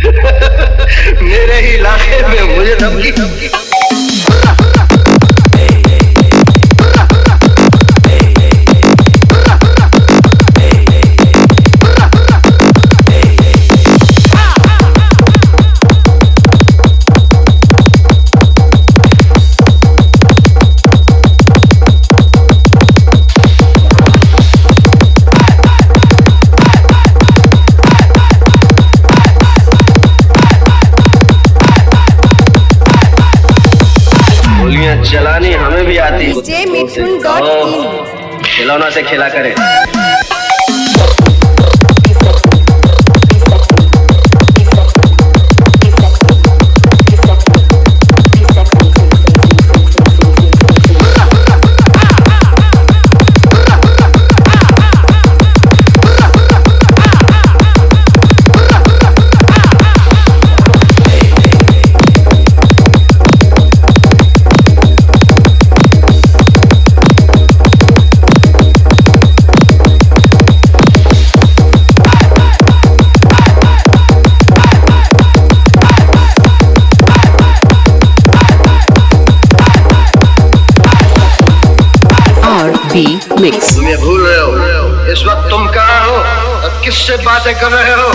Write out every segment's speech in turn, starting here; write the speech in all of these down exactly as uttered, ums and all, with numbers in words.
मेरे ही इलाके में मुझे धमकी धमकी चलानी हमें भी आती है। डीजे मिठुन डॉट इन खिलौना से खेला करें। मिक्स तुम्हें भूल रहे हो इस वक्त तुम कहाँ हो और किससे बातें कर रहे हो।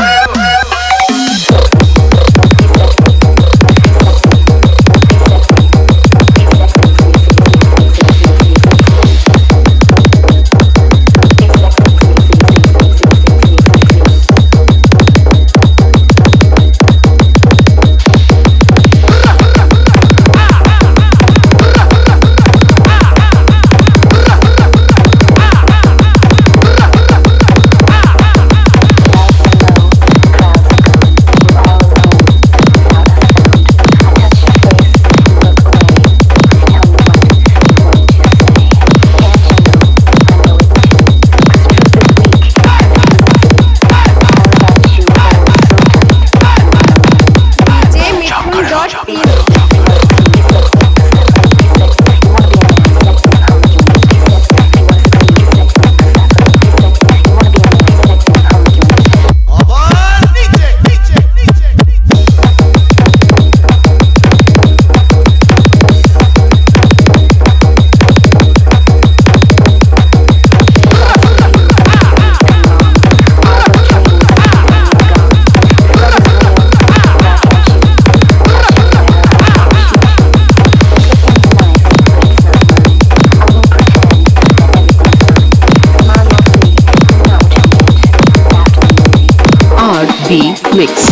मिक्स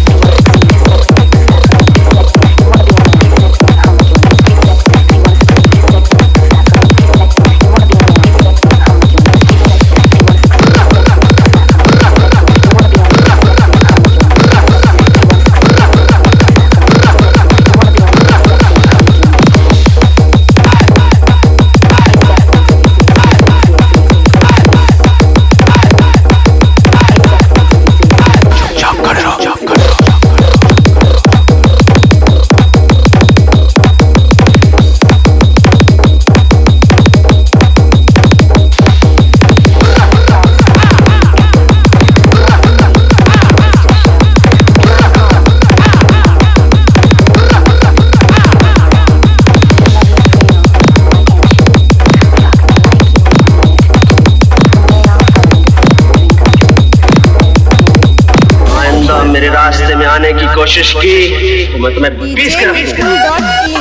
मेरे रास्ते में आने की कोशिश की तो मैं तुम्हें पीस कर पीस कर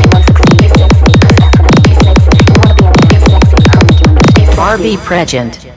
R B Present.